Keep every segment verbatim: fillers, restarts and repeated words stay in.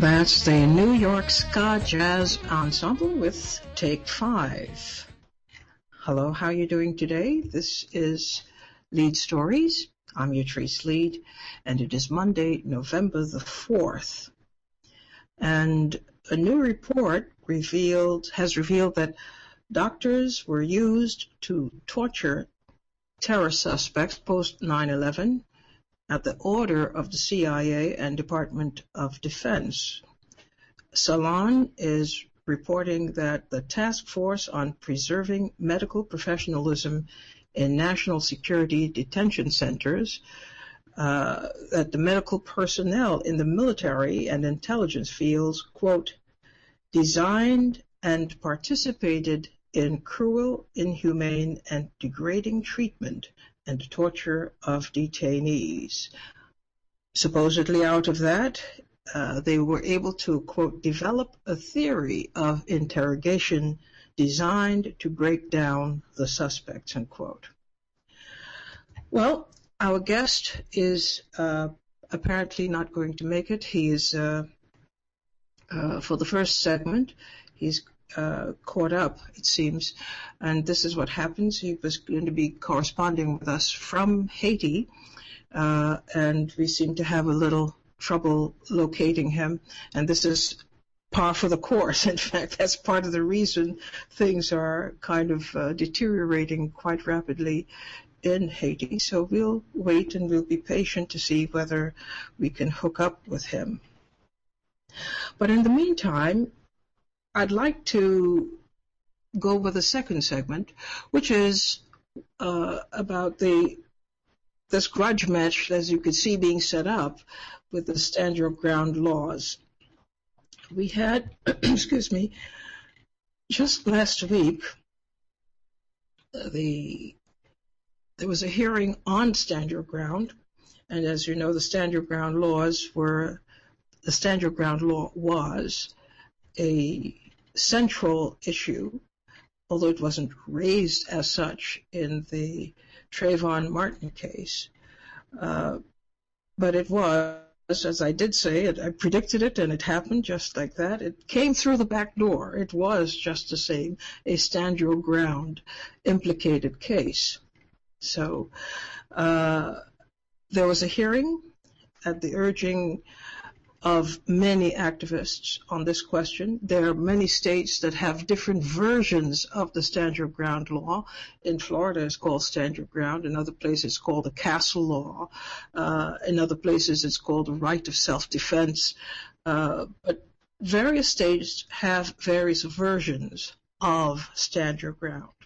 That's the New York Ska Jazz Ensemble with Take Five. Hello, how are you doing today? This is Lead Stories. I'm Yatrice Lead, and it is Monday, November the fourth. And a new report revealed has revealed that doctors were used to torture terror suspects post nine eleven at the order of the C I A and Department of Defense. Salon is reporting that the Task Force on Preserving Medical Professionalism in National Security Detention Centers, uh, that the medical personnel in the military and intelligence fields, quote, designed and participated in cruel, inhumane, and degrading treatment and torture of detainees. Supposedly out of that, uh, they were able to, quote, develop a theory of interrogation designed to break down the suspects, unquote. Well, our guest is uh, apparently not going to make it. He is, uh, uh, for the first segment, he's Uh, caught up, it seems, and this is what happens. He was going to be corresponding with us from Haiti, uh, and we seem to have a little trouble locating him, and this is par for the course. In fact, that's part of the reason things are kind of uh, deteriorating quite rapidly in Haiti. So we'll wait and we'll be patient to see whether we can hook up with him. But in the meantime, I'd like to go with the second segment, which is uh, about the this grudge match, as you can see, being set up with the stand your ground laws. We had, excuse me, just last week, the there was a hearing on stand your ground, and as you know, the stand your ground laws were the stand your ground law was a central issue, although it wasn't raised as such in the Trayvon Martin case. Uh, but it was, as I did say, it, I predicted it, and it happened just like that. It came through the back door. It was just the same, a stand your ground implicated case. So uh, there was a hearing at the urging of many activists on this question. There are many states that have different versions of the stand your ground law. In Florida, it's called stand your ground. In other places, it's called the castle law. Uh, in other places, it's called the right of self-defense. Uh, but various states have various versions of stand your ground.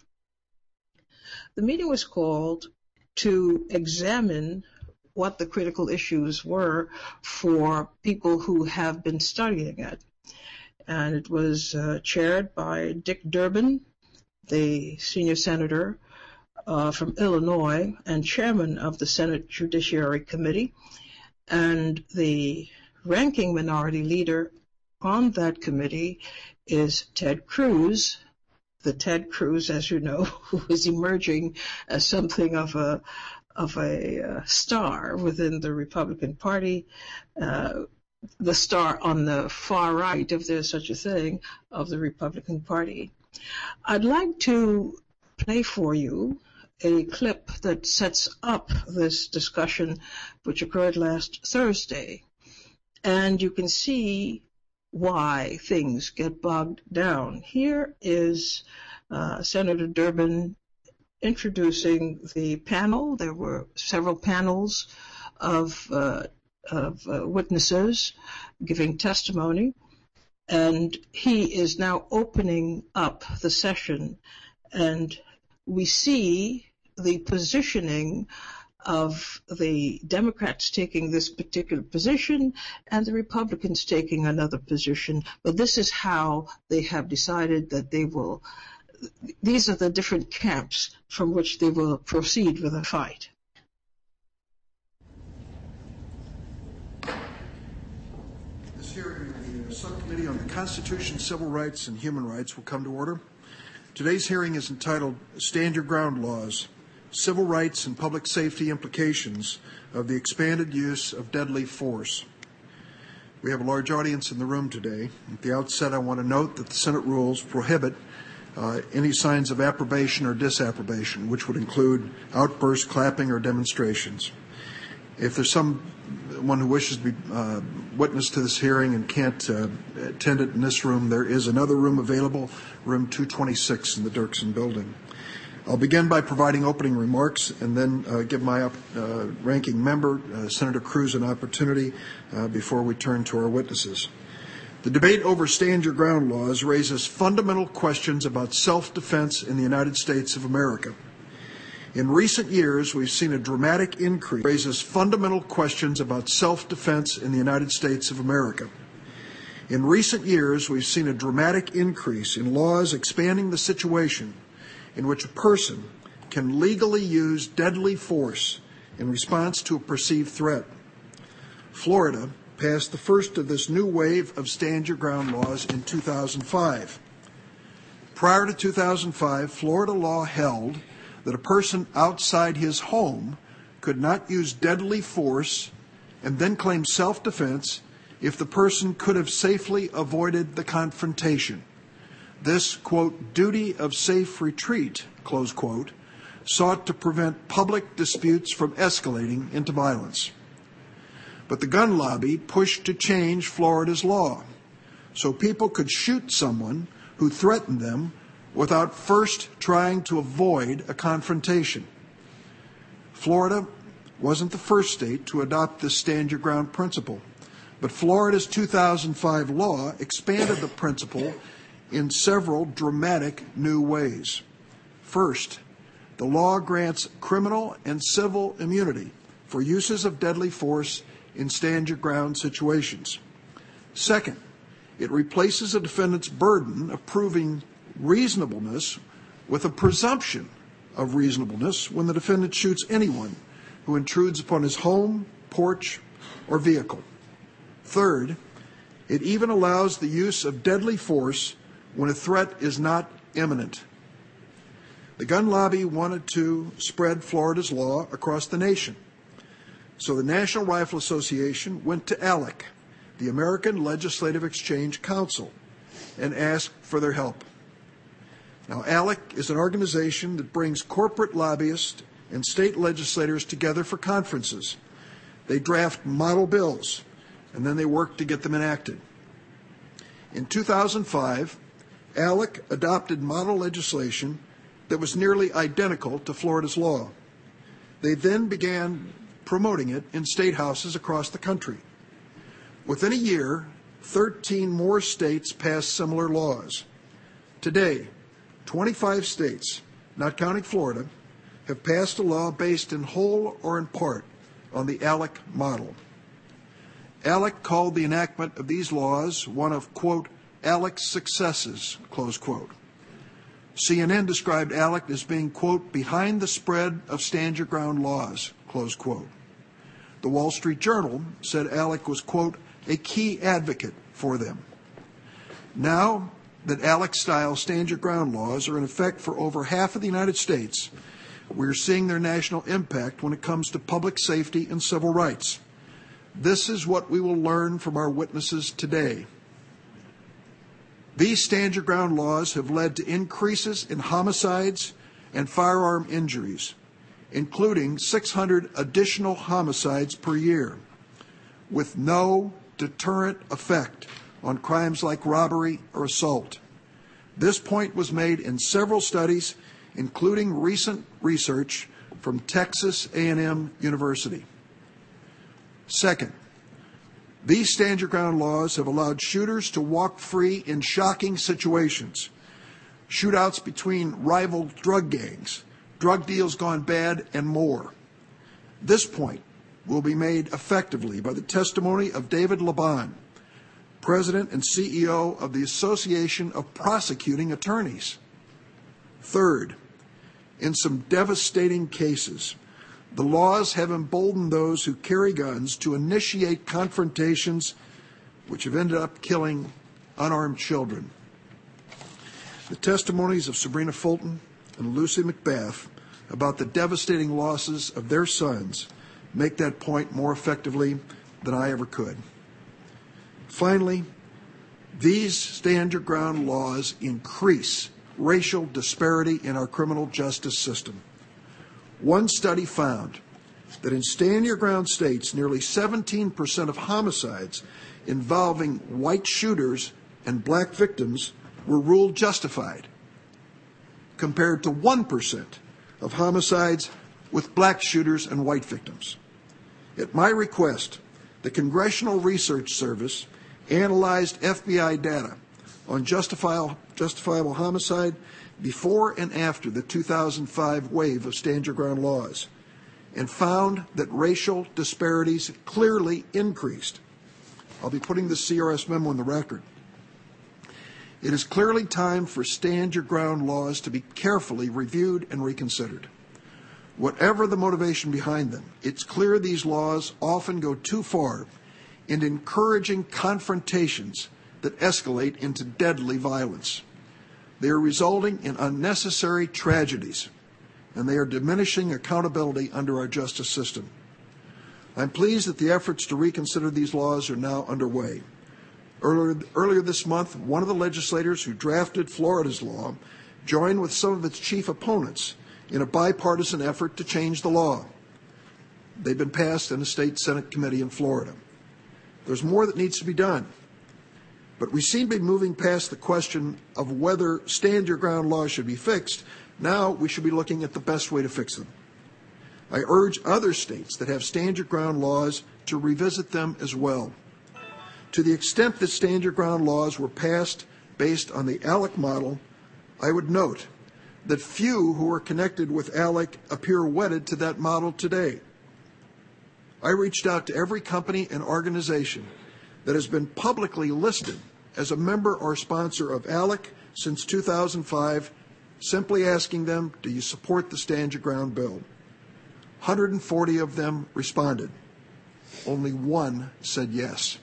The meeting was called to examine what the critical issues were for people who have been studying it. And it was uh, chaired by Dick Durbin, the senior senator uh, from Illinois and chairman of the Senate Judiciary Committee, and the ranking minority leader on that committee is Ted Cruz, the Ted Cruz, as you know, who is emerging as something of a of a uh, star within the Republican Party, uh, the star on the far right, if there's such a thing, of the Republican Party. I'd like to play for you a clip that sets up this discussion, which occurred last Thursday. And you can see why things get bogged down. Here is uh, Senator Durbin introducing the panel. There were several panels of, uh, of uh, witnesses giving testimony, and he is now opening up the session, and we see the positioning of the Democrats taking this particular position and the Republicans taking another position. But this is how they have decided that they will These are the different camps from which they will proceed with the fight. This hearing of the Subcommittee on the Constitution, Civil Rights, and Human Rights will come to order. Today's hearing is entitled Stand Your Ground Laws, Civil Rights and Public Safety Implications of the Expanded Use of Deadly Force. We have a large audience in the room today. At the outset, I want to note that the Senate rules prohibit uh, any signs of approbation or disapprobation, which would include outbursts, clapping, or demonstrations. If there's someone who wishes to be uh, witness to this hearing and can't uh, attend it in this room, there is another room available, room two twenty-six in the Dirksen building. I'll begin by providing opening remarks and then uh, give my uh, ranking member, uh, Senator Cruz, an opportunity uh, before we turn to our witnesses. The debate over stand your ground laws raises fundamental questions about self-defense in the United States of America. In recent years, we've seen a dramatic increase raises fundamental questions about self-defense in the United States of America. In recent years, we've seen a dramatic increase in laws expanding the situation in which a person can legally use deadly force in response to a perceived threat. Florida passed the first of this new wave of stand your ground laws in two thousand five. Prior to two thousand five, Florida law held that a person outside his home could not use deadly force and then claim self-defense if the person could have safely avoided the confrontation. This, quote, duty of safe retreat, close quote, sought to prevent public disputes from escalating into violence. But the gun lobby pushed to change Florida's law so people could shoot someone who threatened them without first trying to avoid a confrontation. Florida wasn't the first state to adopt this stand your ground principle, but Florida's two thousand five law expanded the principle in several dramatic new ways. First, the law grants criminal and civil immunity for uses of deadly force in stand your ground situations. Second, it replaces a defendant's burden of proving reasonableness with a presumption of reasonableness when the defendant shoots anyone who intrudes upon his home, porch, or vehicle. Third, it even allows the use of deadly force when a threat is not imminent. The gun lobby wanted to spread Florida's law across the nation. So the National Rifle Association went to ALEC, the American Legislative Exchange Council, and asked for their help. Now, ALEC is an organization that brings corporate lobbyists and state legislators together for conferences. They draft model bills, and then they work to get them enacted. In two thousand five, ALEC adopted model legislation that was nearly identical to Florida's law. They then began promoting it in state houses across the country. Within a year, thirteen more states passed similar laws. Today, twenty-five states, not counting Florida, have passed a law based in whole or in part on the ALEC model. ALEC called the enactment of these laws one of, quote, ALEC's successes, close quote. C N N described ALEC as being, quote, behind the spread of stand your ground laws, close quote. The Wall Street Journal said ALEC was, quote, a key advocate for them. Now that ALEC-style stand your ground laws are in effect for over half of the United States, we're seeing their national impact when it comes to public safety and civil rights. This is what we will learn from our witnesses today. These stand your ground laws have led to increases in homicides and firearm injuries, including six hundred additional homicides per year, with no deterrent effect on crimes like robbery or assault. This point was made in several studies, including recent research from Texas A and M University. Second, these stand your ground laws have allowed shooters to walk free in shocking situations. Shootouts between rival drug gangs, drug deals gone bad, and more. This point will be made effectively by the testimony of David Laban, President and C E O of the Association of Prosecuting Attorneys. Third, in some devastating cases, the laws have emboldened those who carry guns to initiate confrontations which have ended up killing unarmed children. The testimonies of Sabrina Fulton and Lucy McBath about the devastating losses of their sons make that point more effectively than I ever could. Finally, these stand your ground laws increase racial disparity in our criminal justice system. One study found that in stand your ground states, nearly seventeen percent of homicides involving white shooters and black victims were ruled justified, compared to one percent of homicides with black shooters and white victims. At my request, the Congressional Research Service analyzed F B I data on justifiable, justifiable homicide before and after the two thousand five wave of stand your ground laws, and found that racial disparities clearly increased. I'll be putting the C R S memo in the record. It is clearly time for stand your ground laws to be carefully reviewed and reconsidered. Whatever the motivation behind them, it's clear these laws often go too far in encouraging confrontations that escalate into deadly violence. They are resulting in unnecessary tragedies, and they are diminishing accountability under our justice system. I'm pleased that the efforts to reconsider these laws are now underway. Earlier, earlier this month, one of the legislators who drafted Florida's law joined with some of its chief opponents in a bipartisan effort to change the law. They've been passed in a state Senate committee in Florida. There's more that needs to be done, but we seem to be moving past the question of whether stand your ground laws should be fixed. Now we should be looking at the best way to fix them. I urge other states that have stand your ground laws to revisit them as well. To the extent that stand your ground laws were passed based on the ALEC model, I would note that few who are connected with ALEC appear wedded to that model today. I reached out to every company and organization that has been publicly listed as a member or sponsor of ALEC since two thousand five, simply asking them, do you support the Stand Your Ground bill? one hundred forty of them responded. Only one said yes.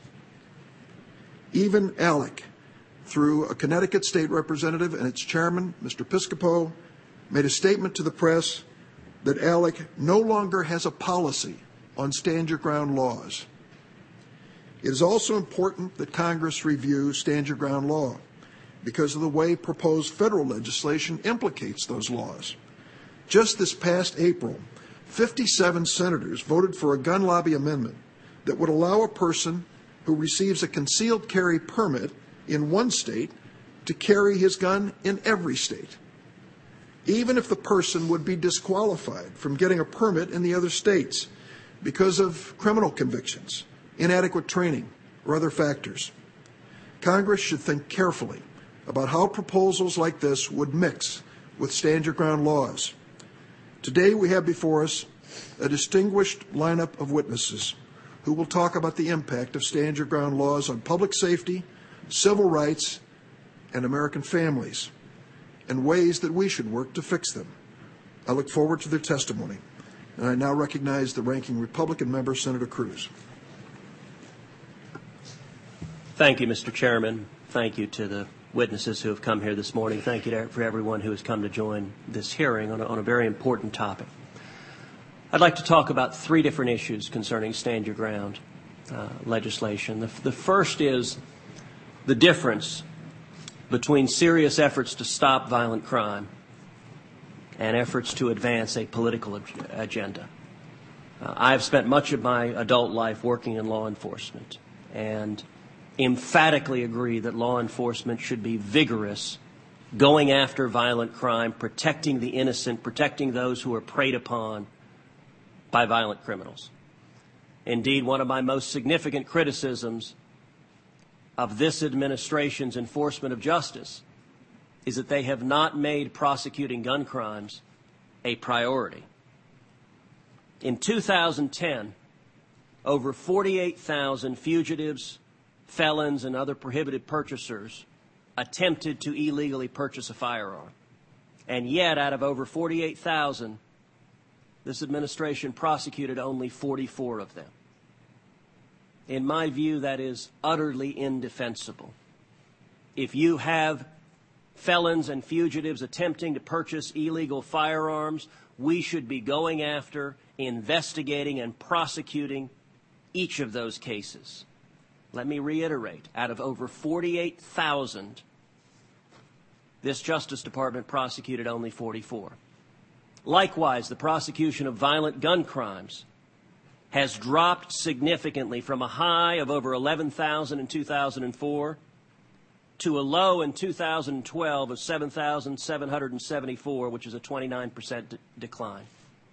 Even ALEC, through a Connecticut state representative and its chairman, Mister Piscopo, made a statement to the press that ALEC no longer has a policy on stand your ground laws. It is also important that Congress review stand your ground law because of the way proposed federal legislation implicates those laws. Just this past April, fifty-seven senators voted for a gun lobby amendment that would allow a person who receives a concealed carry permit in one state to carry his gun in every state, even if the person would be disqualified from getting a permit in the other states because of criminal convictions, inadequate training, or other factors. Congress should think carefully about how proposals like this would mix with stand your ground laws. Today we have before us a distinguished lineup of witnesses who will talk about the impact of stand your ground laws on public safety, civil rights, and American families, and ways that we should work to fix them. I look forward to their testimony, and I now recognize the ranking Republican member, Senator Cruz. Thank you, Mister Chairman. Thank you to the witnesses who have come here this morning. Thank you to, for everyone who has come to join this hearing on a, on a very important topic. I'd like to talk about three different issues concerning stand your ground uh, legislation. The, the first is the difference between serious efforts to stop violent crime and efforts to advance a political ag- agenda. Uh, I have spent much of my adult life working in law enforcement and emphatically agree that law enforcement should be vigorous, going after violent crime, protecting the innocent, protecting those who are preyed upon by violent criminals. Indeed, one of my most significant criticisms of this administration's enforcement of justice is that they have not made prosecuting gun crimes a priority. In two thousand ten, over forty-eight thousand fugitives, felons, and other prohibited purchasers attempted to illegally purchase a firearm. And yet, out of over forty-eight thousand, this administration prosecuted only forty-four of them. In my view, that is utterly indefensible. If you have felons and fugitives attempting to purchase illegal firearms, we should be going after, investigating, and prosecuting each of those cases. let me reiterate, out of over forty-eight thousand, this Justice Department prosecuted only forty-four. Likewise, the prosecution of violent gun crimes has dropped significantly from a high of over eleven thousand in two thousand four to a low in two thousand twelve of seven thousand seven hundred seventy-four, which is a twenty-nine percent de- decline.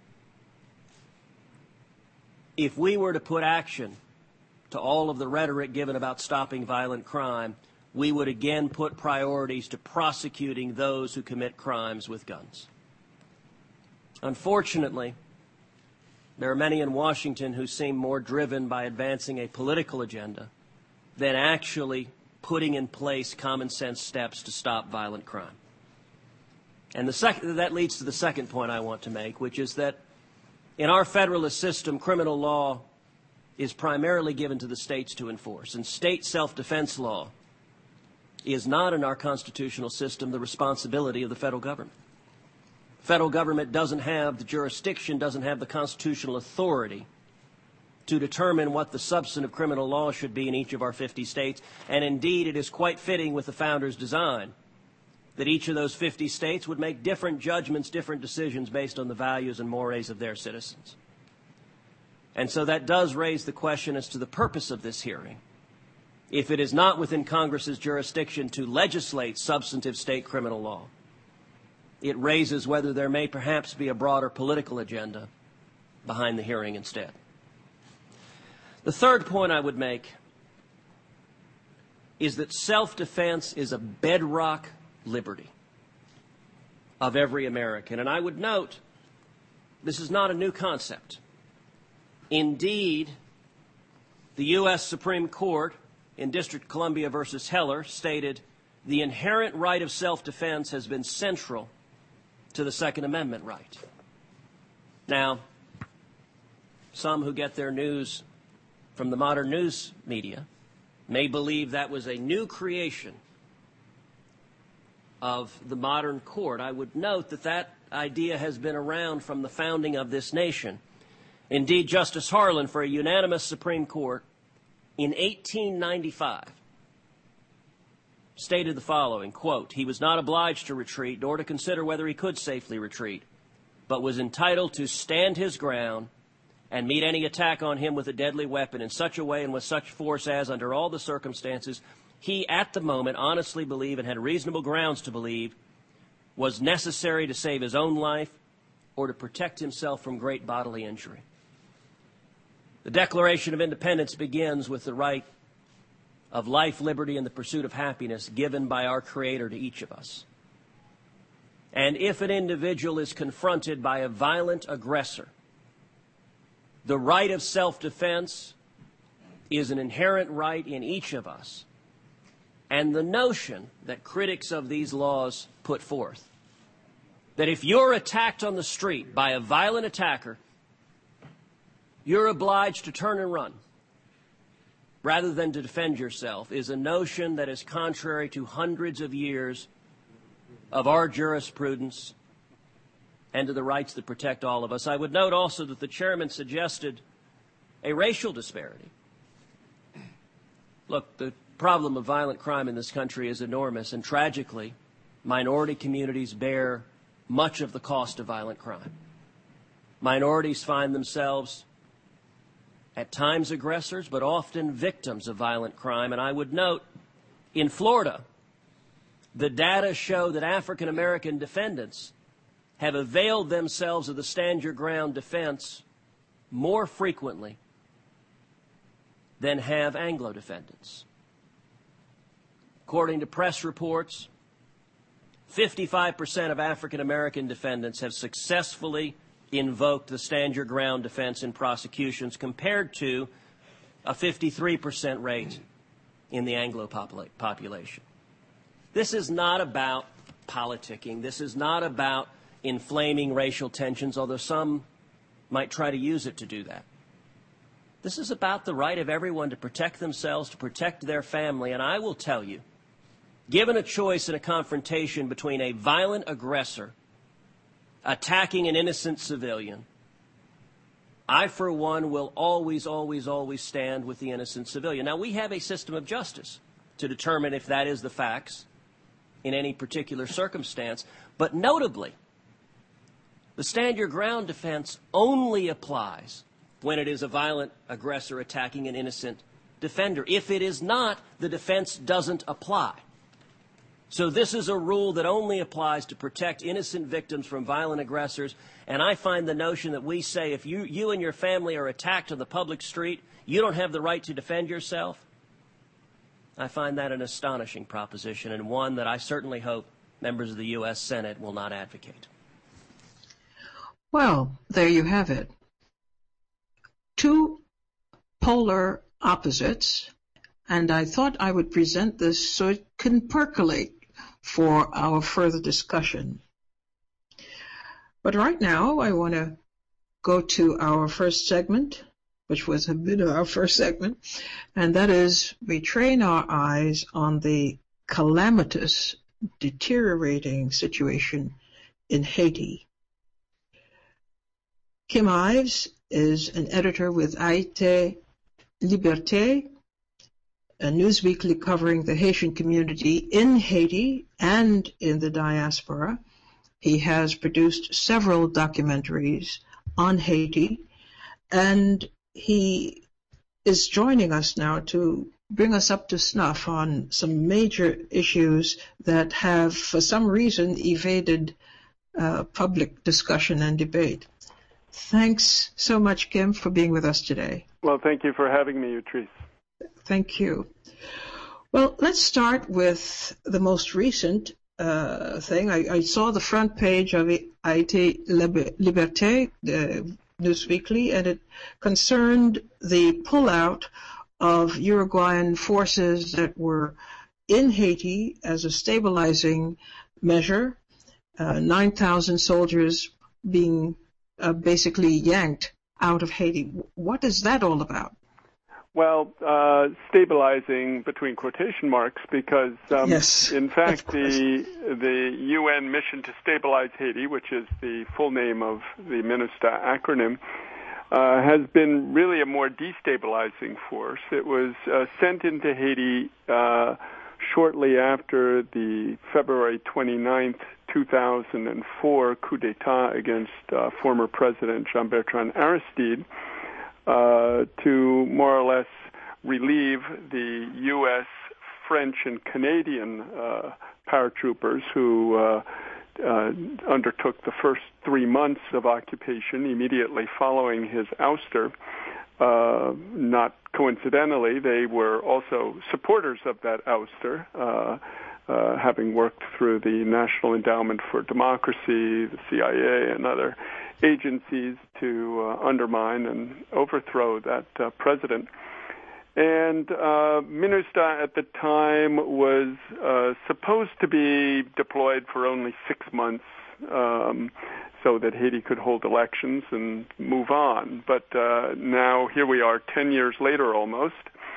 If we were to put action to all of the rhetoric given about stopping violent crime, we would again put priorities to prosecuting those who commit crimes with guns. Unfortunately, there are many in Washington who seem more driven by advancing a political agenda than actually putting in place common sense steps to stop violent crime. And the sec- that leads to the second point I want to make, which is that in our federalist system, criminal law is primarily given to the states to enforce, and state self-defense law is not, in our constitutional system, the responsibility of the federal government. The federal government doesn't have the jurisdiction, doesn't have the constitutional authority to determine what the substantive criminal law should be in each of our fifty states, and indeed it is quite fitting with the Founders' design that each of those fifty states would make different judgments, different decisions based on the values and mores of their citizens. And so that does raise the question as to the purpose of this hearing. If it is not within Congress's jurisdiction to legislate substantive state criminal law, it raises whether there may perhaps be a broader political agenda behind the hearing instead. The third point I would make is that self-defense is a bedrock liberty of every American. And I would note, this is not a new concept. Indeed, the U S Supreme Court in District of Columbia versus Heller stated the inherent right of self-defense has been central to the Second Amendment right. Now, some who get their news from the modern news media may believe that was a new creation of the modern court. I would note that that idea has been around from the founding of this nation. Indeed, Justice Harlan, for a unanimous Supreme Court in eighteen ninety-five, stated the following, quote, "He was not obliged to retreat, nor to consider whether he could safely retreat, but was entitled to stand his ground and meet any attack on him with a deadly weapon in such a way and with such force as, under all the circumstances, he at the moment honestly believed and had reasonable grounds to believe was necessary to save his own life or to protect himself from great bodily injury." The Declaration of Independence begins with the right of life, liberty, and the pursuit of happiness given by our Creator to each of us. And if an individual is confronted by a violent aggressor, the right of self-defense is an inherent right in each of us. And the notion that critics of these laws put forth, that if you're attacked on the street by a violent attacker, you're obliged to turn and run rather than to defend yourself, is a notion that is contrary to hundreds of years of our jurisprudence and to the rights that protect all of us. I would note also that the chairman suggested a racial disparity. Look, the problem of violent crime in this country is enormous, and tragically, minority communities bear much of the cost of violent crime. Minorities find themselves at times aggressors, but often victims of violent crime. And I would note, in Florida, the data show that African American defendants have availed themselves of the stand your ground defense more frequently than have Anglo defendants. According to press reports, fifty-five percent of African American defendants have successfully invoked the stand your ground defense in prosecutions, compared to a fifty-three percent rate in the Anglo popula- population. This is not about politicking. This is not about inflaming racial tensions, although some might try to use it to do that. This is about the right of everyone to protect themselves, to protect their family. And I will tell you, given a choice in a confrontation between a violent aggressor attacking an innocent civilian I, for one, will always, always, always stand with the innocent civilian. Now, we have a system of justice to determine if that is the facts in any particular circumstance. But notably, the stand your ground defense only applies when it is a violent aggressor attacking an innocent defender. If it is not, the defense doesn't apply. So this is a rule that only applies to protect innocent victims from violent aggressors. And I find the notion that we say if you, you and your family are attacked on the public street, you don't have the right to defend yourself. I find that an astonishing proposition, and one that I certainly hope members of the U S Senate will not advocate. Well, there you have it. Two polar opposites, and I thought I would present this so it can percolate for our further discussion. But right now, I want to go to our first segment, which was a bit of our first segment, and that is we train our eyes on the calamitous, deteriorating situation in Haiti. Kim Ives is an editor with Haïti Liberté, a news weekly covering the Haitian community in Haiti and in the diaspora. He has produced several documentaries on Haiti, and he is joining us now to bring us up to snuff on some major issues that have, for some reason, evaded uh, public discussion and debate. Thanks so much, Kim, for being with us today. Well, thank you for having me, Utrice. Thank you. Well, let's start with the most recent uh, thing. I, I saw the front page of Haïti Liberté, the News Weekly, and it concerned the pullout of Uruguayan forces that were in Haiti as a stabilizing measure, uh, nine thousand soldiers being uh, basically yanked out of Haiti. What is that all about? Well, uh, stabilizing between quotation marks, because um, yes, in fact the the U N mission to stabilize Haiti, which is the full name of the MINUSTAH acronym, uh, has been really a more destabilizing force. It was uh, sent into Haiti uh, shortly after the February twenty-ninth, two thousand four coup d'etat against uh, former President Jean-Bertrand Aristide, Uh, to more or less relieve the U S, French, and Canadian uh, paratroopers who uh, uh, undertook the first three months of occupation immediately following his ouster. Uh, not coincidentally, they were also supporters of that ouster, uh, uh, having worked through the National Endowment for Democracy, the C I A, and other agencies to uh, undermine and overthrow that uh, president. And uh, MINUSTAH at the time was uh, supposed to be deployed for only six months um, so that Haiti could hold elections and move on. But uh, now here we are ten years later almost,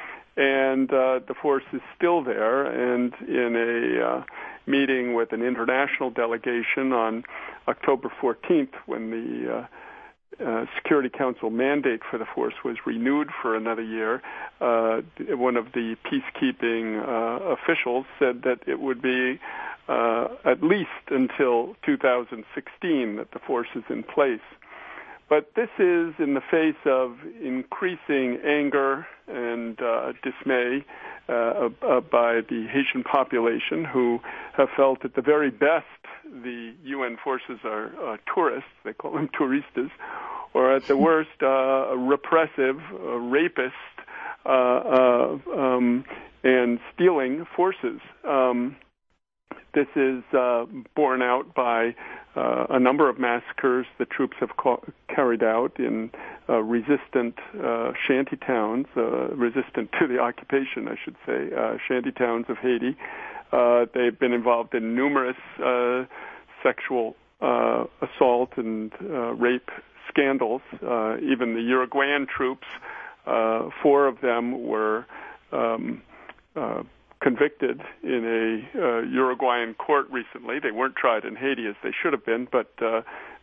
and uh, the force is still there, and in a uh, meeting with an international delegation on October fourteenth, when the uh, uh, Security Council mandate for the force was renewed for another year, uh, one of the peacekeeping uh, officials said that it would be uh, at least until two thousand sixteen that the force is in place. But this is in the face of increasing anger and uh, dismay uh, uh, by the Haitian population, who have felt at the very best the U N forces are uh, tourists, they call them touristas, or at the worst uh, repressive, uh, rapist, uh, uh, um, and stealing forces. Um, this is uh, borne out by uh, a number of massacres the troops have ca- carried out in uh, resistant uh, shanty towns, uh, resistant to the occupation, I should say, uh, shanty towns of Haiti. Uh, they've been involved in numerous uh, sexual uh, assault and uh, rape scandals. Uh, even the Uruguayan troops, uh, four of them were um, uh, convicted in a uh, Uruguayan court recently. They weren't tried in Haiti as they should have been, but uh,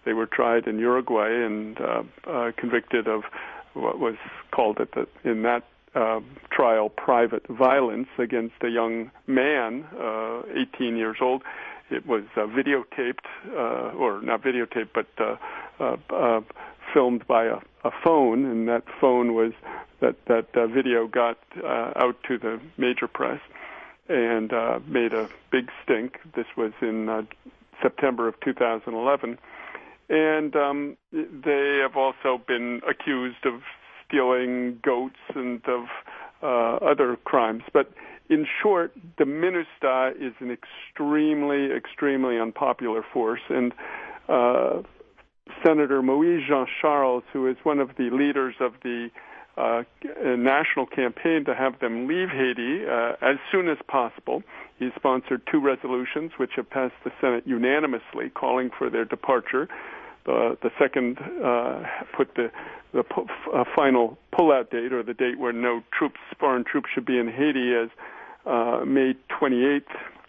They were tried in Uruguay and uh, uh, convicted of what was called at the, in that uh, trial private violence against a young man, uh, eighteen years old. It was uh, videotaped, uh, or not videotaped, but uh, uh, uh, filmed by a, a phone, and that phone was that that uh, video got uh, out to the major press and uh, made a big stink. This was in uh, September of two thousand eleven, and um, they have also been accused of stealing goats and of uh, other crimes. But in short, the MINUSTAH is an extremely, extremely unpopular force, and uh, Senator Moïse Jean Charles, who is one of the leaders of the uh, national campaign to have them leave Haiti uh, as soon as possible, he sponsored two resolutions which have passed the Senate unanimously, calling for their departure. Uh, the second uh, put the the pu- uh, final pullout date, or the date where no troops, foreign troops, should be in Haiti, as uh, May twenty-eighth,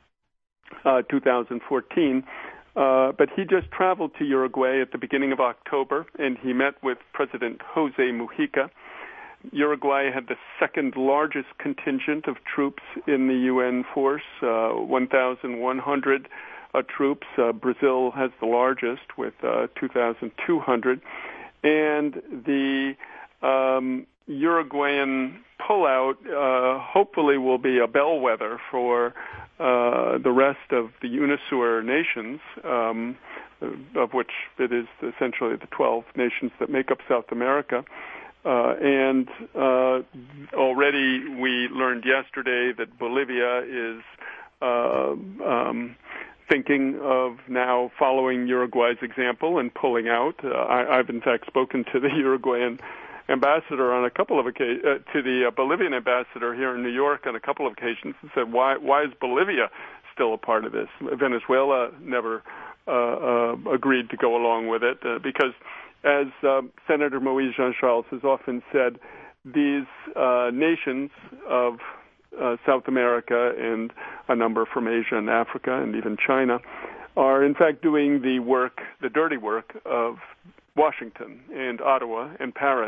uh, two thousand fourteen. Uh, but he just traveled to Uruguay at the beginning of October, and he met with President Jose Mujica. Uruguay had the second largest contingent of troops in the U N force, uh, one thousand one hundred uh, troops. Uh, Brazil has the largest with uh, two thousand two hundred. And the um, Uruguayan pullout uh, hopefully will be a bellwether for uh, the rest of the UNASUR nations, um, of which it is essentially the twelve nations that make up South America. Uh, and uh, already we learned yesterday that Bolivia is uh, um, thinking of now following Uruguay's example and pulling out. Uh, I, I've in fact spoken to the Uruguayan ambassador on a couple of occasions, uh, to the uh, Bolivian ambassador here in New York on a couple of occasions, and said, why, why is Bolivia still a part of this? Venezuela never uh, uh, agreed to go along with it uh, because, as uh, Senator Moïse Jean Charles has often said, these uh, nations of uh, South America and a number from Asia and Africa and even China are in fact doing the work, the dirty work of Washington and Ottawa and Paris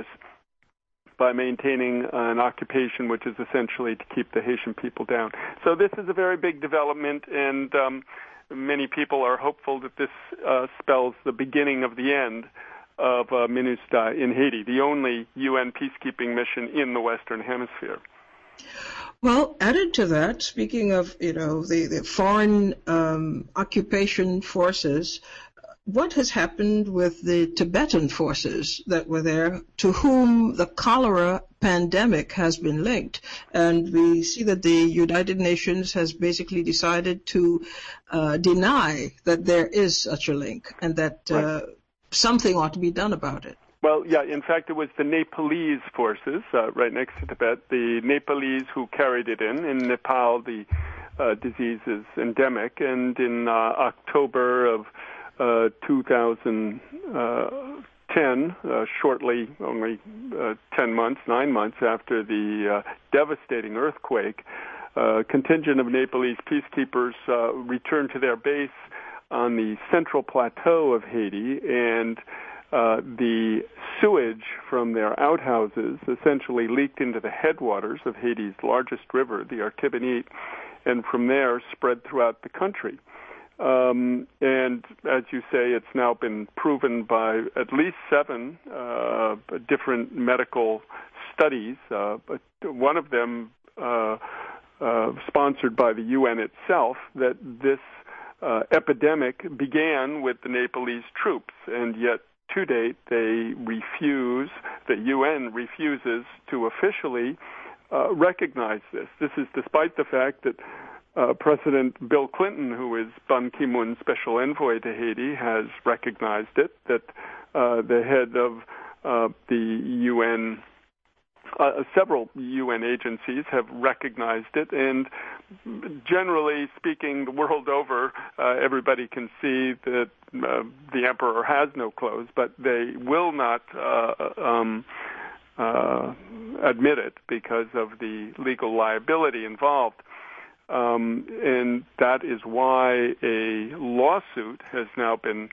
by maintaining an occupation which is essentially to keep the Haitian people down. So this is a very big development, and um, many people are hopeful that this uh, spells the beginning of the end of uh, MINUSTAH in Haiti, the only U N peacekeeping mission in the Western Hemisphere. Well, added to that, speaking of, you know, the, the foreign um, occupation forces, what has happened with the Tibetan forces that were there, to whom the cholera pandemic has been linked? And we see that the United Nations has basically decided to uh, deny that there is such a link, and that uh, right. something ought to be done about it. Well, yeah, in fact, it was the Nepalese forces uh, right next to Tibet, the Nepalese who carried it in. In Nepal, the uh, disease is endemic, and in uh, October of uh, two thousand ten, uh, shortly, only uh, ten months, nine months after the uh, devastating earthquake, a contingent of Nepalese peacekeepers uh, returned to their base on the central plateau of Haiti, and Uh, the sewage from their outhouses essentially leaked into the headwaters of Haiti's largest river, the Artibonite, and from there spread throughout the country. Um, and as you say, it's now been proven by at least seven uh, different medical studies, uh, but one of them uh, uh, sponsored by the U N itself, that this uh, epidemic began with the Nepalese troops, and yet to date, they refuse, the U N refuses to officially uh, recognize this. This is despite the fact that uh, President Bill Clinton, who is Ban Ki-moon's special envoy to Haiti, has recognized it, that uh, the head of uh, the U N, uh, several U N agencies have recognized it, and generally speaking, the world over, uh, everybody can see that uh, the emperor has no clothes, but they will not uh, um, uh, admit it because of the legal liability involved. Um, and that is why a lawsuit has now been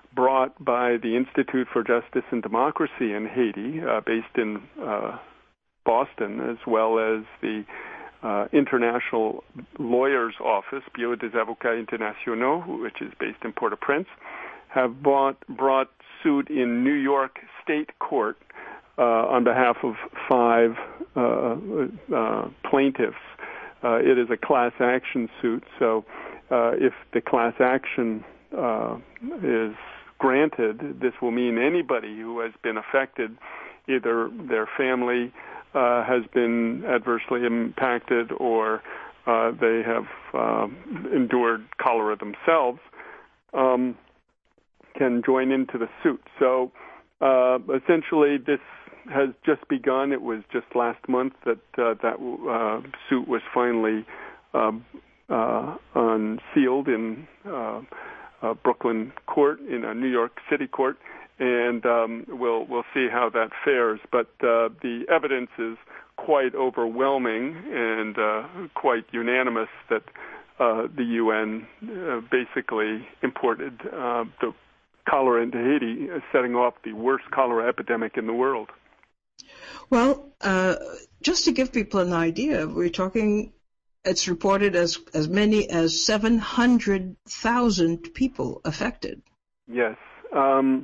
brought by the Institute for Justice and Democracy in Haiti, uh, based in uh, Boston, as well as the uh, International Lawyers Office, Bureau des Avocats Internationaux, which is based in Port-au-Prince, have bought, brought suit in New York State Court uh, on behalf of five uh, uh, plaintiffs. Uh, it is a class action suit, so uh, if the class action uh, is granted, this will mean anybody who has been affected, either their family uh, has been adversely impacted or uh, they have uh, endured cholera themselves, um, can join into the suit. So uh, essentially this has just begun. It was just last month that uh, that uh, suit was finally uh, uh, unsealed in uh, uh, Brooklyn court, in a New York City court, and um, we'll we'll see how that fares. But uh, the evidence is quite overwhelming and uh, quite unanimous that uh, the U N uh, basically imported uh, the cholera into Haiti, setting off the worst cholera epidemic in the world. Well, uh, just to give people an idea, we're talking, it's reported as, as many as seven hundred thousand people affected. Yes. Um,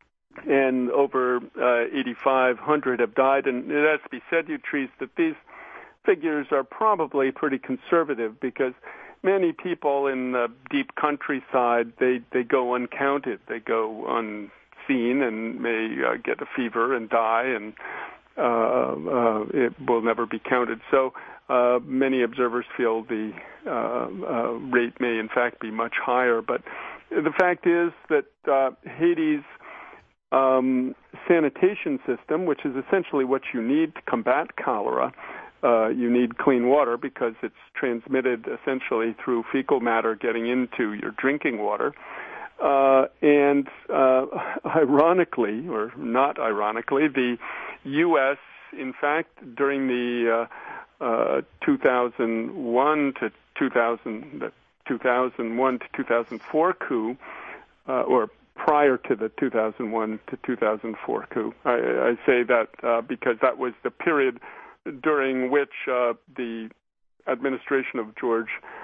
and over uh, eighty-five hundred have died. And it has to be said, Utrice, that these figures are probably pretty conservative because many people in the deep countryside, they, they go uncounted. They go unseen and may uh, get a fever and die, and uh, uh, it will never be counted. So uh, many observers feel the uh, uh, rate may in fact be much higher. But the fact is that uh, Haiti's um, sanitation system, which is essentially what you need to combat cholera, Uh, you need clean water because it's transmitted essentially through fecal matter getting into your drinking water. Uh, and uh, ironically, or not ironically, the U S, in fact, during the uh, uh, two thousand one to two thousand, two thousand one to two thousand four coup, uh, or prior to the two thousand one to two thousand four coup, I, I say that uh, because that was the period during which uh, the administration of George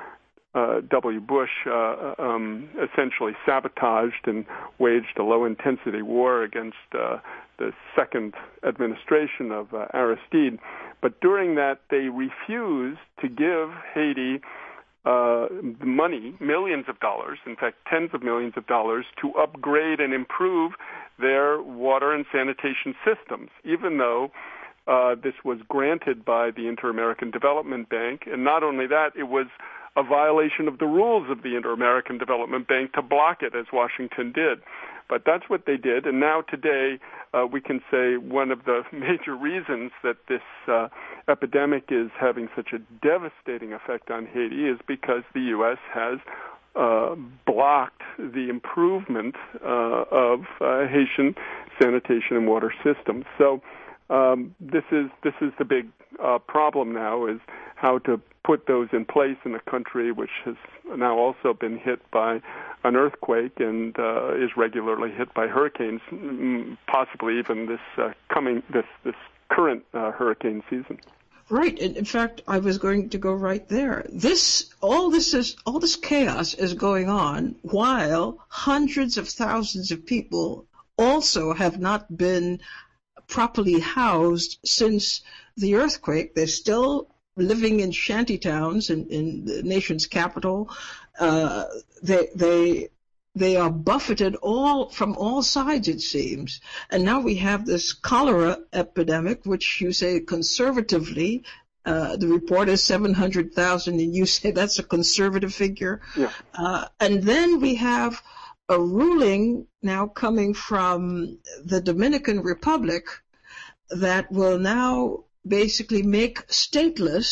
uh, W. Bush uh, um, essentially sabotaged and waged a low-intensity war against uh, the second administration of uh, Aristide. But during that, they refused to give Haiti uh, money, millions of dollars, in fact, tens of millions of dollars, to upgrade and improve their water and sanitation systems, even though Uh, this was granted by the Inter-American Development Bank, and not only that, it was a violation of the rules of the Inter-American Development Bank to block it, as Washington did. But that's what they did, and now today uh, we can say one of the major reasons that this uh, epidemic is having such a devastating effect on Haiti is because the U S has uh, blocked the improvement uh, of uh, Haitian sanitation and water systems. So Um, this is this is the big uh, problem now, is how to put those in place in a country which has now also been hit by an earthquake and uh, is regularly hit by hurricanes, possibly even this uh, coming this this current uh, hurricane season. Right. In fact, I was going to go right there. This all this is all this chaos is going on while hundreds of thousands of people also have not been properly housed since the earthquake. They're still living in shanty towns in, in the nation's capital. Uh, they they they are buffeted all from all sides, it seems. And now we have this cholera epidemic, which you say conservatively, uh, the report is seven hundred thousand, and you say that's a conservative figure. Yeah. Uh, and then we have a ruling now coming from the Dominican Republic that will now basically make stateless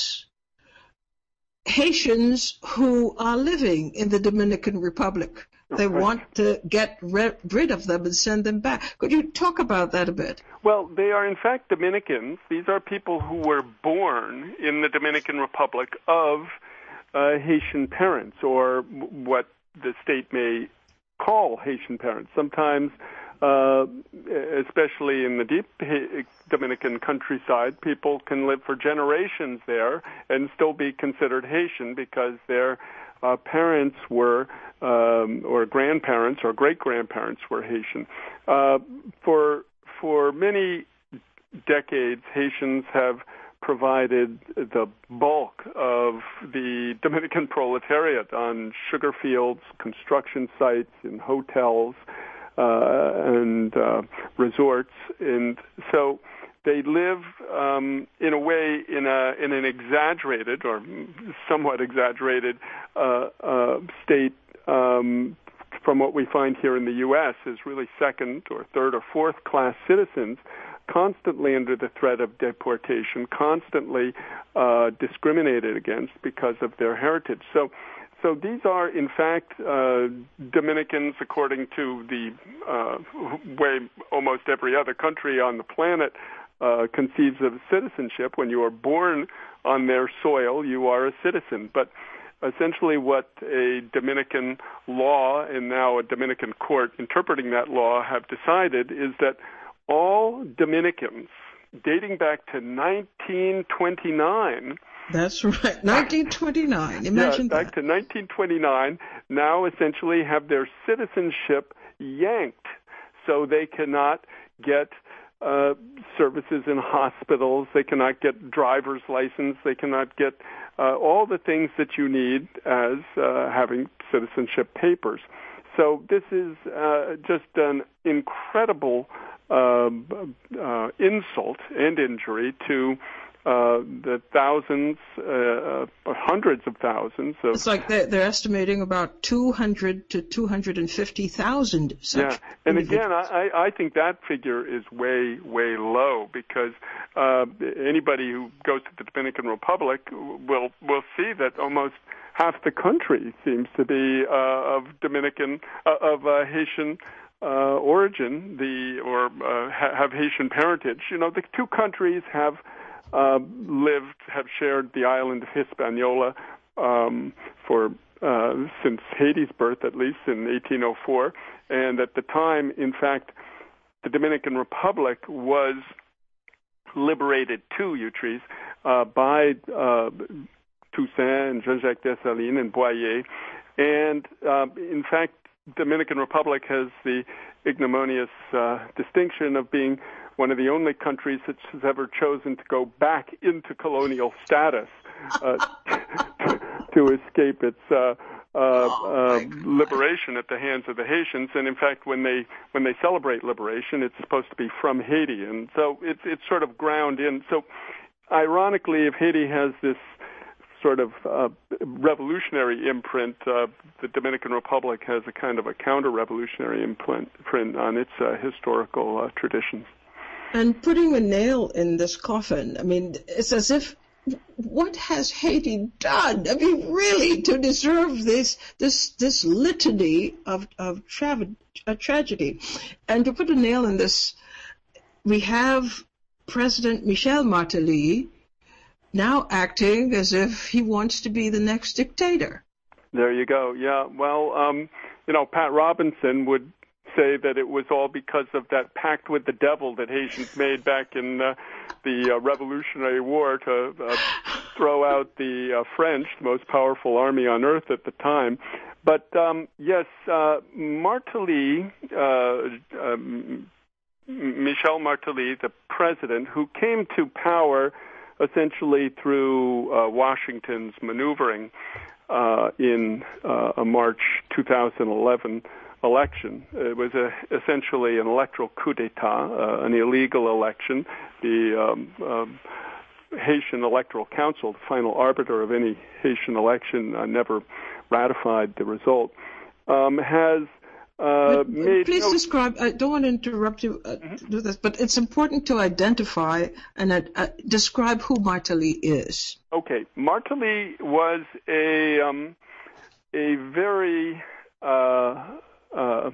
Haitians who are living in the Dominican Republic. They Okay. want to get re- rid of them and send them back. Could you talk about that a bit? Well, they are in fact Dominicans. These are people who were born in the Dominican Republic of uh, Haitian parents, or what the state may call Haitian parents. Sometimes, uh, especially in the deep Dominican countryside, people can live for generations there and still be considered Haitian because their uh, parents were, um, or grandparents or great-grandparents were Haitian. Uh, for for many decades, Haitians have provided the bulk of the Dominican proletariat on sugar fields, construction sites, in hotels, uh, and uh, resorts. And so they live um, in a way in a in an exaggerated or somewhat exaggerated uh, uh, state um, from what we find here in the U S is really second or third or fourth class citizens, constantly under the threat of deportation, constantly uh, discriminated against because of their heritage. So, so these are, in fact, uh, Dominicans, according to the uh, way almost every other country on the planet uh, conceives of citizenship. When you are born on their soil, you are a citizen. But essentially what a Dominican law and now a Dominican court interpreting that law have decided is that all Dominicans dating back to nineteen twenty-nine. That's right, nineteen twenty-nine. Imagine yeah, back that. to nineteen twenty-nine, now essentially have their citizenship yanked so they cannot get uh, services in hospitals, they cannot get driver's license, they cannot get uh, all the things that you need as uh, having citizenship papers. So this is uh, just an incredible Uh, uh, insult and injury to uh, the thousands, uh, uh, hundreds of thousands of. It's like they're, they're estimating about two hundred to two hundred fifty thousand such. Yeah, and again, I, I think that figure is way, way low because uh, anybody who goes to the Dominican Republic will will see that almost half the country seems to be uh, of Dominican uh, of uh, Haitian. Uh, origin, the or uh, ha- have Haitian parentage. You know, the two countries have uh, lived, have shared the island of Hispaniola um, for uh, since Haiti's birth, at least in eighteen oh four. And at the time, in fact, the Dominican Republic was liberated too, Utrice, uh, by uh, Toussaint and Jean-Jacques Dessalines and Boyer. And uh, in fact, Dominican Republic has the ignominious uh, distinction of being one of the only countries that has ever chosen to go back into colonial status uh, to escape its uh, uh, uh, liberation at the hands of the Haitians. And in fact, when they when they celebrate liberation, it's supposed to be from Haiti, and so it's it's sort of ground in. So, ironically, if Haiti has this sort of uh, revolutionary imprint, uh, the Dominican Republic has a kind of a counter-revolutionary imprint on its uh, historical uh, traditions. And putting a nail in this coffin, I mean, it's as if, what has Haiti done? I mean, really, to deserve this this this litany of of tra- uh, tragedy, and to put a nail in this, we have President Michel Martelly now acting as if he wants to be the next dictator. There you go. Yeah. Well, um, you know, Pat Robinson would say that it was all because of that pact with the devil that Haitians made back in uh, the uh, Revolutionary War to uh, throw out the uh, French, the most powerful army on earth at the time. But um, yes, uh, Martelly, uh, um, Michel Martelly, the president, who came to power essentially through uh, Washington's maneuvering uh, in uh, a March two thousand eleven election. It was a, essentially an electoral coup d'etat, uh, an illegal election. The um, um, Haitian Electoral Council, the final arbiter of any Haitian election, uh, never ratified the result, um, has Uh, but, please no... describe, I don't want to interrupt you uh, mm-hmm. do this, but it's important to identify and uh, uh, describe who Martelly is. Okay. Martelly was a um, a very uh, uh,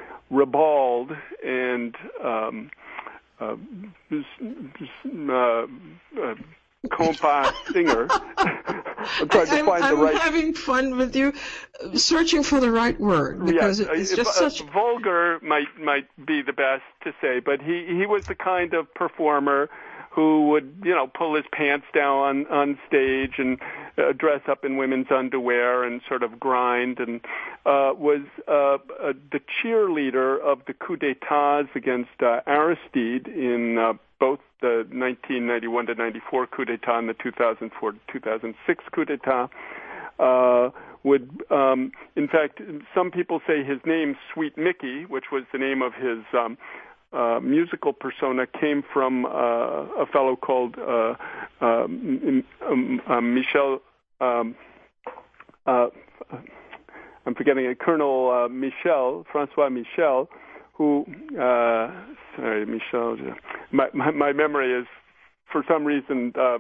ribald and um, uh, uh, uh, compas singer I'm trying to I'm, find I'm the right. I'm having fun with you, searching for the right word, because yes, it's just uh, such. Vulgar might might be the best to say, but he he was the kind of performer who would, you know, pull his pants down on, on stage and uh, dress up in women's underwear and sort of grind, and uh, was uh, uh, the cheerleader of the coups d'etats against uh, Aristide in uh, both the nineteen ninety-one to ninety-four coup d'etat and the two thousand four to two thousand six coup d'etat. Uh, would, um, in fact, some people say his name, Sweet Mickey, which was the name of his um, Uh, musical persona, came from uh, a fellow called uh, um, um, um, Michel. Um, uh, I'm forgetting it. Colonel uh, Michel, Francois Michel, who. Uh, sorry, Michel. My, my my memory is, for some reason, uh,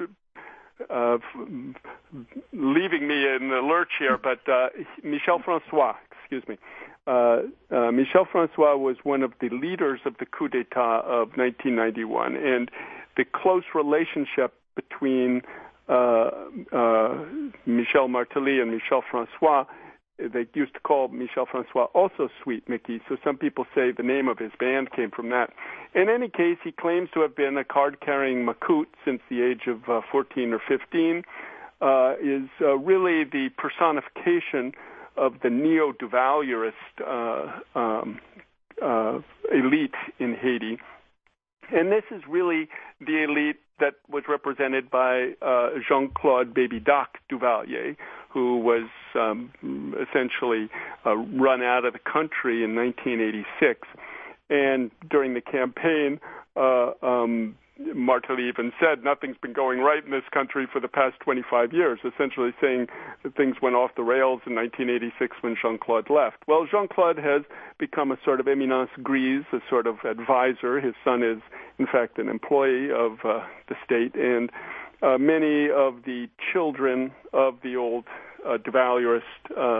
uh, leaving me in the lurch here. But uh, Michel Francois, excuse me. Uh, uh, Michel Francois was one of the leaders of the coup d'etat of nineteen ninety-one, and the close relationship between uh, uh, Michel Martelly and Michel Francois, they used to call Michel Francois also Sweet Mickey, so some people say the name of his band came from that. In any case, he claims to have been a card-carrying macoute since the age of uh, fourteen or fifteen, uh, is uh, really the personification of the neo-Duvalierist uh, um, uh, elite in Haiti. And this is really the elite that was represented by uh, Jean-Claude Baby Doc Duvalier, who was um, essentially uh, run out of the country in nineteen eighty-six. And during the campaign, uh, um, Martelly even said nothing's been going right in this country for the past twenty-five years, essentially saying that things went off the rails in nineteen eighty-six when Jean-Claude left. Well, Jean-Claude has become a sort of éminence grise, a sort of advisor. His son is, in fact, an employee of uh, the state, and uh, many of the children of the old uh, Duvalierist uh,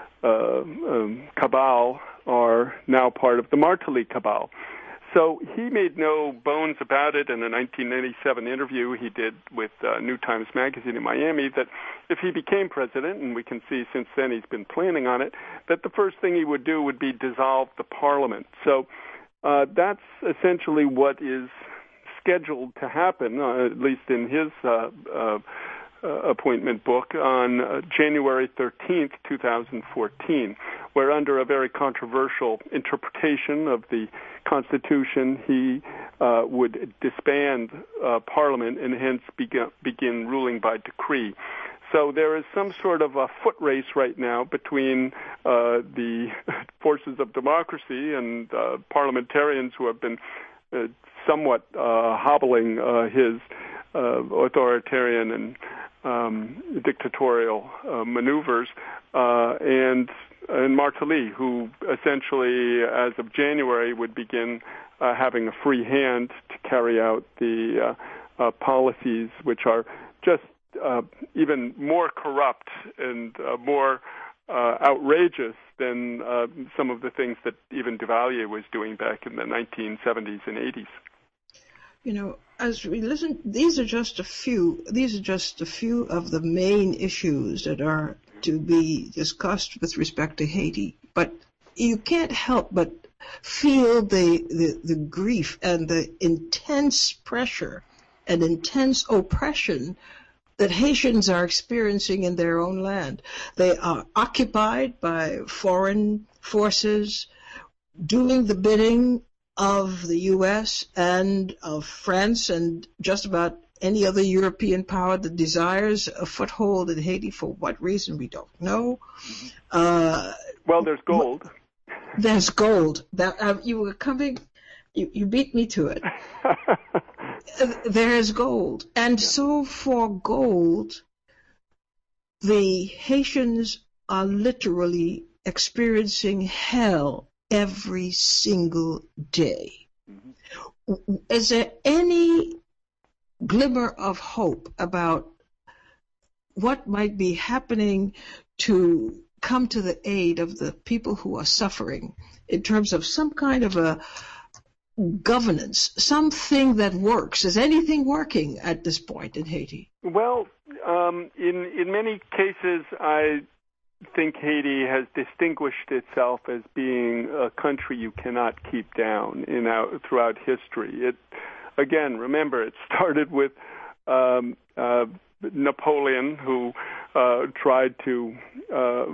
uh, um, cabal are now part of the Martelly cabal. So he made no bones about it in a nineteen ninety-seven interview he did with uh, New Times Magazine in Miami that if he became president, and we can see since then he's been planning on it, that the first thing he would do would be dissolve the parliament. So uh, that's essentially what is scheduled to happen, uh, at least in his uh, uh, uh, appointment book, on uh, January thirteenth, twenty fourteen, where under a very controversial interpretation of the Constitution, he uh, would disband uh, Parliament and hence begin, begin ruling by decree. So there is some sort of a foot race right now between uh, the forces of democracy and uh, parliamentarians who have been uh, somewhat uh, hobbling uh, his uh, authoritarian and um, dictatorial uh, maneuvers, uh, and and Martelly, who essentially, as of January, would begin uh, having a free hand to carry out the uh, uh, policies which are just uh, even more corrupt and uh, more uh, outrageous than uh, some of the things that even Duvalier was doing back in the nineteen seventies and eighties. You know, as we listen, these are just a few, these are just a few of the main issues that are to be discussed with respect to Haiti. But you can't help but feel the, the, the grief and the intense pressure and intense oppression that Haitians are experiencing in their own land. They are occupied by foreign forces doing the bidding of the U S and of France and just about any other European power that desires a foothold in Haiti. For what reason, we don't know. Uh, well, there's gold. There's gold. That, uh, you were coming, you, you beat me to it. There is gold. And yeah. So for gold, the Haitians are literally experiencing hell every single day. Mm-hmm. Is there any glimmer of hope about what might be happening to come to the aid of the people who are suffering in terms of some kind of a governance, something that works. Is anything working at this point in Haiti? Well, um, in in many cases, I think Haiti has distinguished itself as being a country you cannot keep down in our, throughout history. It, again, remember, it started with um, uh, Napoleon, who uh, tried to uh,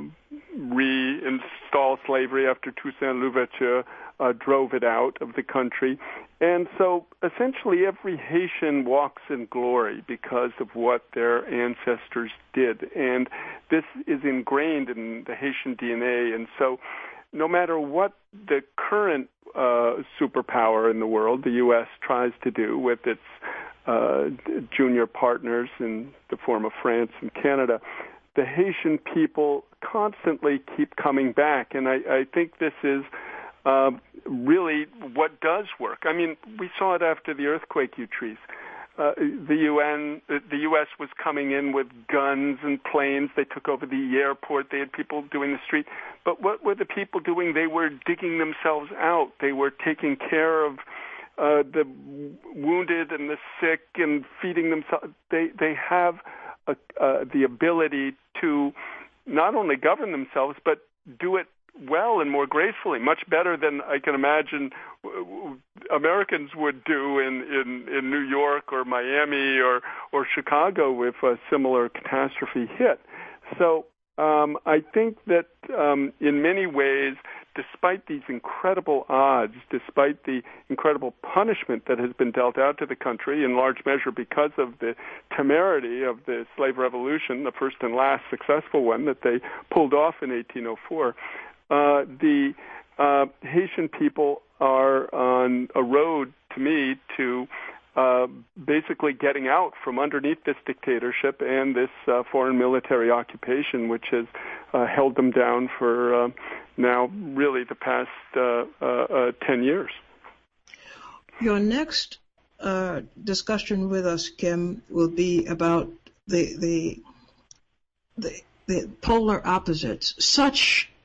reinstall slavery after Toussaint Louverture uh, drove it out of the country. And so essentially every Haitian walks in glory because of what their ancestors did. And this is ingrained in the Haitian D N A. And so no matter what the current uh, superpower in the world, the U S, tries to do with its uh, junior partners in the form of France and Canada, the Haitian people constantly keep coming back. And I, I think this is Uh, really what does work. I mean, we saw it after the earthquake, Utrice. Uh, the U N, the U S was coming in with guns and planes. They took over the airport. They had people doing the street. But what were the people doing? They were digging themselves out. They were taking care of uh, the wounded and the sick and feeding themselves. They they have a, uh, the ability to not only govern themselves, but do it well and more gracefully, much better than I can imagine Americans would do in, in, in New York or Miami or, or Chicago if a similar catastrophe hit. So um, I think that um, in many ways, despite these incredible odds, despite the incredible punishment that has been dealt out to the country, in large measure because of the temerity of the slave revolution, the first and last successful one that they pulled off in eighteen oh four, Uh, the uh, Haitian people are on a road, to me, to uh, basically getting out from underneath this dictatorship and this uh, foreign military occupation, which has uh, held them down for uh, now really the past uh, uh, uh, ten years. Your next uh, discussion with us, Kim, will be about the the the, the polar opposites. Such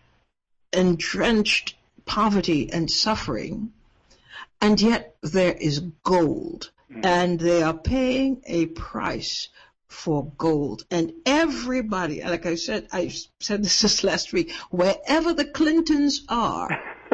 entrenched poverty and suffering, and yet there is gold, mm-hmm. and they are paying a price for gold. And everybody, like I said, I said this just last week, wherever the Clintons are,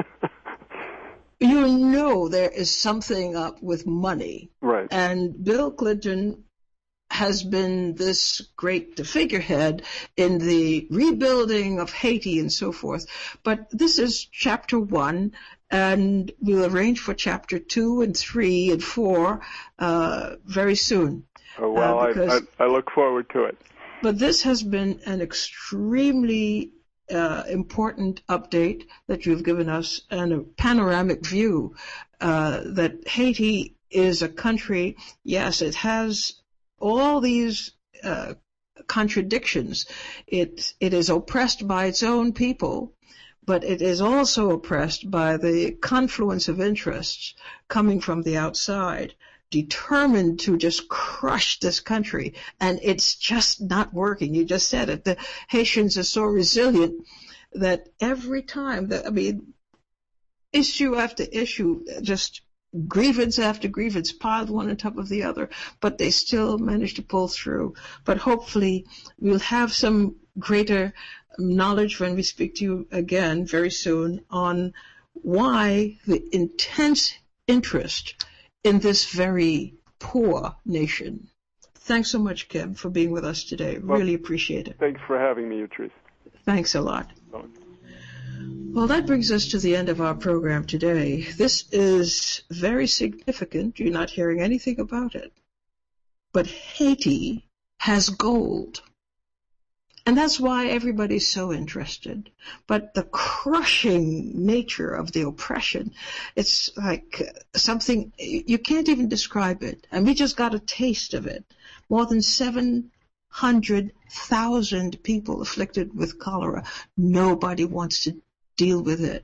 you know there is something up with money. Right. And Bill Clinton has been this great figurehead in the rebuilding of Haiti and so forth. But this is chapter one, and we'll arrange for chapter two and three and four uh, very soon. Oh, well, uh, because, I, I, I look forward to it. But this has been an extremely uh, important update that you've given us, and a panoramic view uh, that Haiti is a country, yes, it has all these uh, contradictions. It it is oppressed by its own people, but it is also oppressed by the confluence of interests coming from the outside, determined to just crush this country, and it's just not working. You just said it. The Haitians are so resilient that every time that, I mean, issue after issue, just grievance after grievance piled one on top of the other, but they still manage to pull through. But hopefully we'll have some greater knowledge when we speak to you again very soon on why the intense interest in this very poor nation. Thanks so much, Kim, for being with us today. Well, really appreciate it. Thanks for having me, Utrice. Thanks a lot. Well, that brings us to the end of our program today. This is very significant. You're not hearing anything about it. But Haiti has gold. And that's why everybody's so interested. But the crushing nature of the oppression, it's like something, you can't even describe it. And we just got a taste of it. More than seven hundred thousand people afflicted with cholera. Nobody wants to deal with it.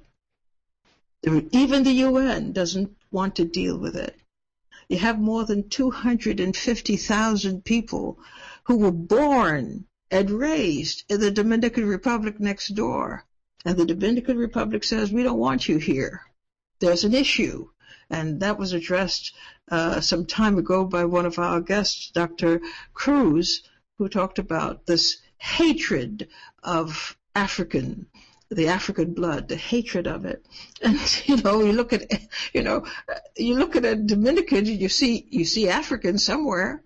Even the U N doesn't want to deal with it. You have more than two hundred fifty thousand people who were born and raised in the Dominican Republic next door. And the Dominican Republic says, we don't want you here. There's an issue. And that was addressed uh, some time ago by one of our guests, Doctor Cruz, who talked about this hatred of African, the African blood, the hatred of it. And, you know, you look at, you know, you look at a Dominican, you see, you see African somewhere.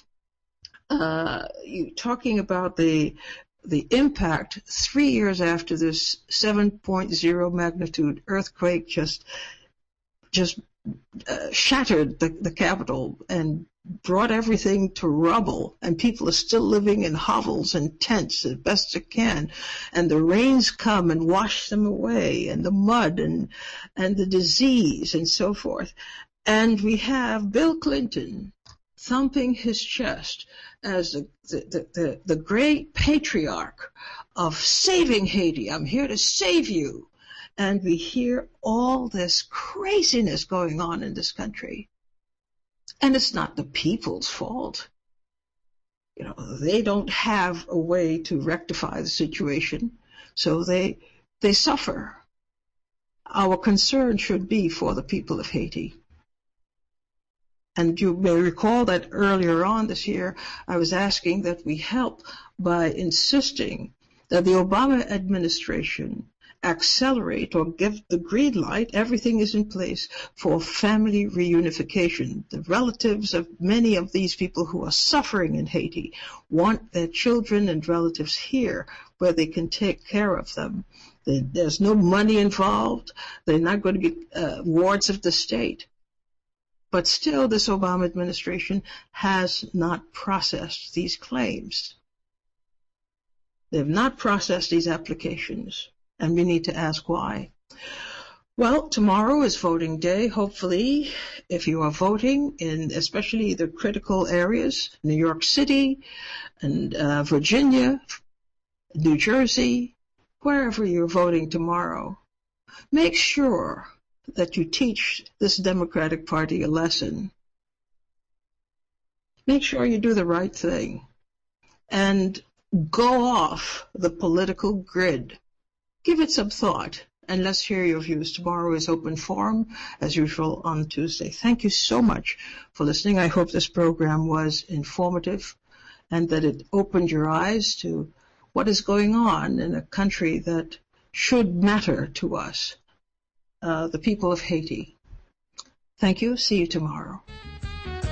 Uh, you talking about the, the impact three years after this seven point oh magnitude earthquake just, just uh, shattered the, the capital and brought everything to rubble, and people are still living in hovels and tents as best they can, and the rains come and wash them away, and the mud and and the disease and so forth. And we have Bill Clinton thumping his chest as the the, the, the great patriarch of saving Haiti. I'm here to save you. And we hear all this craziness going on in this country. And it's not the people's fault. You know, they don't have a way to rectify the situation, so they they suffer. Our concern should be for the people of Haiti. And you may recall that earlier on this year, I was asking that we help by insisting that the Obama administration accelerate or give the green light. Everything is in place for family reunification. The relatives of many of these people who are suffering in Haiti want their children and relatives here where they can take care of them. There's no money involved. They're not going to be uh, wards of the state. But still, this Obama administration has not processed these claims. They have not processed these applications. And we need to ask why. Well, tomorrow is voting day. Hopefully, if you are voting in especially the critical areas, New York City and uh, Virginia, New Jersey, wherever you're voting tomorrow, make sure that you teach this Democratic Party a lesson. Make sure you do the right thing and go off the political grid. Give it some thought, and let's hear your views. Tomorrow is open forum, as usual, on Tuesday. Thank you so much for listening. I hope this program was informative and that it opened your eyes to what is going on in a country that should matter to us, uh, the people of Haiti. Thank you. See you tomorrow.